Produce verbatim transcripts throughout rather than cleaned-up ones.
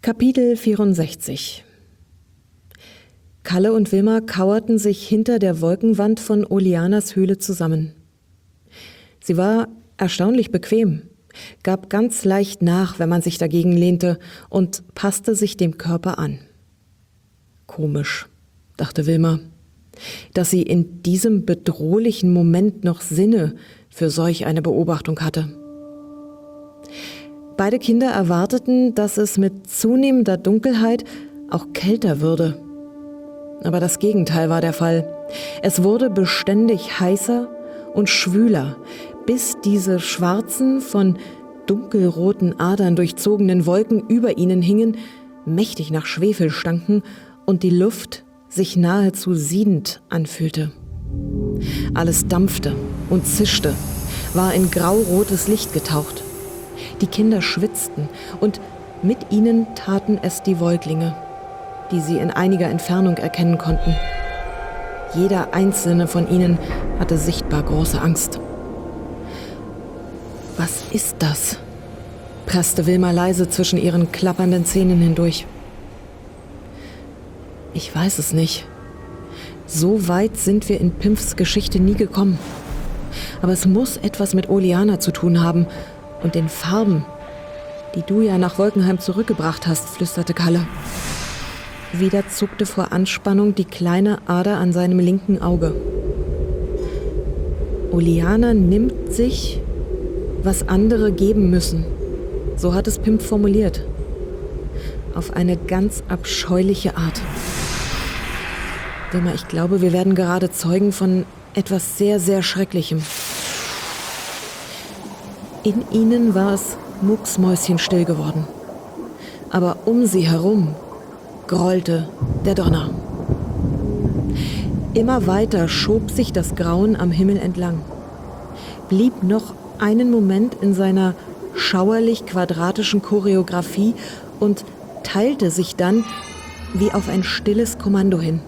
Kapitel vierundsechzig. Kalle und Wilma kauerten sich hinter der Wolkenwand von Olianas Höhle zusammen. Sie war erstaunlich bequem, gab ganz leicht nach, wenn man sich dagegen lehnte, und passte sich dem Körper an. Komisch, dachte Wilma, dass sie in diesem bedrohlichen Moment noch Sinne für solch eine Beobachtung hatte. Beide Kinder erwarteten, dass es mit zunehmender Dunkelheit auch kälter würde. Aber das Gegenteil war der Fall. Es wurde beständig heißer und schwüler, bis diese schwarzen, von dunkelroten Adern durchzogenen Wolken über ihnen hingen, mächtig nach Schwefel stanken und die Luft sich nahezu siedend anfühlte. Alles dampfte und zischte, war in graurotes Licht getaucht. Die Kinder schwitzten und mit ihnen taten es die Säuglinge, die sie in einiger Entfernung erkennen konnten. Jeder einzelne von ihnen hatte sichtbar große Angst. »Was ist das?« presste Wilma leise zwischen ihren klappernden Zähnen hindurch. »Ich weiß es nicht. So weit sind wir in Pimpfs Geschichte nie gekommen. Aber es muss etwas mit Oliana zu tun haben und den Farben, die du ja nach Wolkenheim zurückgebracht hast«, flüsterte Kalle. Wieder zuckte vor Anspannung die kleine Ader an seinem linken Auge. Oliana nimmt sich, was andere geben müssen. So hat es Pimpf formuliert. Auf eine ganz abscheuliche Art. Wilma, ich glaube, wir werden gerade Zeugen von etwas sehr, sehr Schrecklichem. In ihnen war es mucksmäuschenstill geworden. Aber um sie herum grollte der Donner. Immer weiter schob sich das Grauen am Himmel entlang, blieb noch einen Moment in seiner schauerlich-quadratischen Choreografie und teilte sich dann wie auf ein stilles Kommando hin.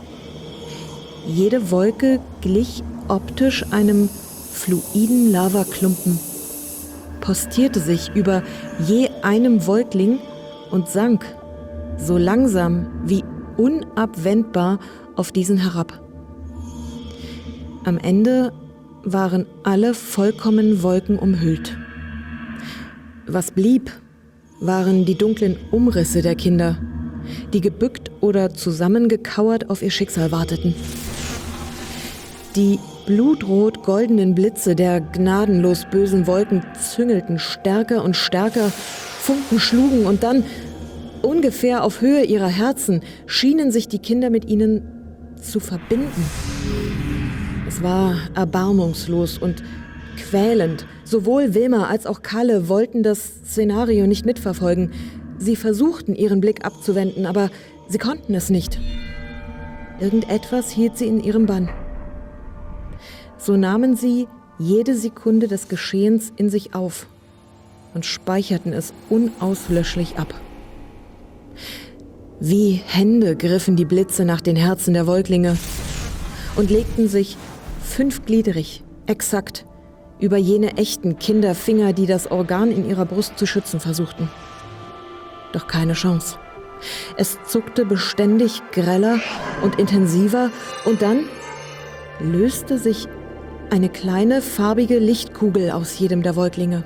Jede Wolke glich optisch einem fluiden Lavaklumpen, postierte sich über je einem Wolkling und sank so langsam wie unabwendbar auf diesen herab. Am Ende waren alle vollkommen wolkenumhüllt. Was blieb, waren die dunklen Umrisse der Kinder, die gebückt oder zusammengekauert auf ihr Schicksal warteten. Die blutrot-goldenen Blitze der gnadenlos bösen Wolken züngelten stärker und stärker, Funken schlugen und dann, ungefähr auf Höhe ihrer Herzen, schienen sich die Kinder mit ihnen zu verbinden. Es war erbarmungslos und quälend. Sowohl Wilma als auch Kalle wollten das Szenario nicht mitverfolgen. Sie versuchten, ihren Blick abzuwenden, aber sie konnten es nicht. Irgendetwas hielt sie in ihrem Bann. So nahmen sie jede Sekunde des Geschehens in sich auf und speicherten es unauslöschlich ab. Wie Hände griffen die Blitze nach den Herzen der Wolklinge und legten sich fünfgliedrig, exakt, über jene echten Kinderfinger, die das Organ in ihrer Brust zu schützen versuchten. Doch keine Chance. Es zuckte beständig greller und intensiver und dann löste sich eine kleine farbige Lichtkugel aus jedem der Wolklinge.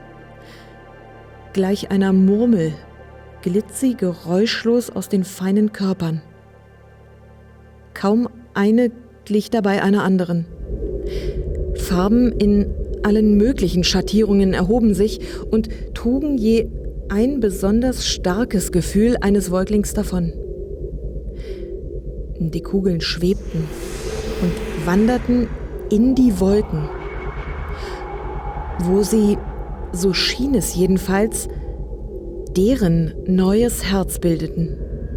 Gleich einer Murmel glitt sie geräuschlos aus den feinen Körpern. Kaum eine glich dabei einer anderen. Farben in allen möglichen Schattierungen erhoben sich und trugen je ein besonders starkes Gefühl eines Wolklings davon. Die Kugeln schwebten und wanderten in die Wolken, wo sie, so schien es jedenfalls, deren neues Herz bildeten.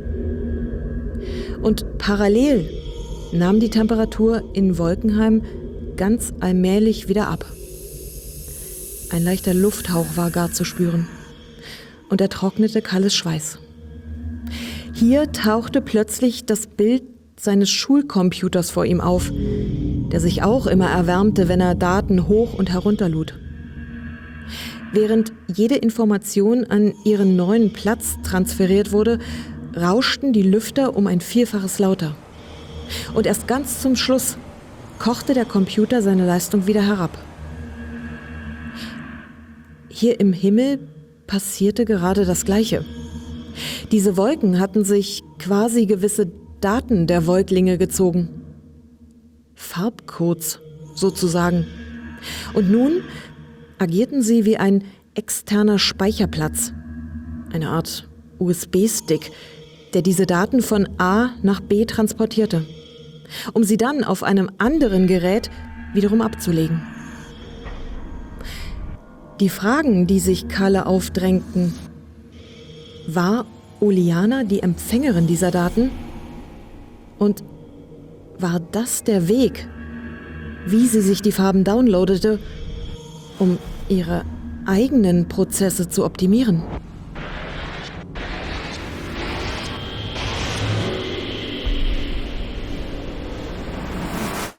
Und parallel nahm die Temperatur in Wolkenheim ganz allmählich wieder ab. Ein leichter Lufthauch war gar zu spüren und er trocknete Kalles Schweiß. Hier tauchte plötzlich das Bild seines Schulcomputers vor ihm auf, der sich auch immer erwärmte, wenn er Daten hoch und herunter lud. Während jede Information an ihren neuen Platz transferiert wurde, rauschten die Lüfter um ein Vielfaches lauter. Und erst ganz zum Schluss kochte der Computer seine Leistung wieder herab. Hier im Himmel passierte gerade das Gleiche. Diese Wolken hatten sich quasi gewisse Daten der Voigtlinge gezogen. Farbcodes sozusagen. Und nun agierten sie wie ein externer Speicherplatz. Eine Art U S B-Stick, der diese Daten von A nach B transportierte, um sie dann auf einem anderen Gerät wiederum abzulegen. Die Fragen, die sich Kalle aufdrängten: War Oliana die Empfängerin dieser Daten? Und war das der Weg, wie sie sich die Farben downloadete, um ihre eigenen Prozesse zu optimieren?